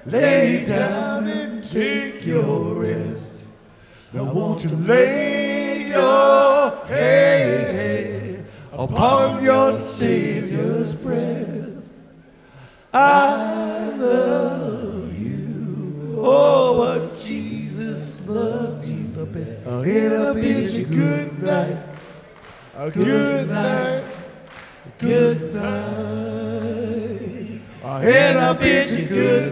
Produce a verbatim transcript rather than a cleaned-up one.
lay down and take your rest. Now won't you lay your head upon your Savior's breast? I love you. Oh, but Jesus loves you the best. Oh, and I bid you good night. A good night. Good night. And I bid you good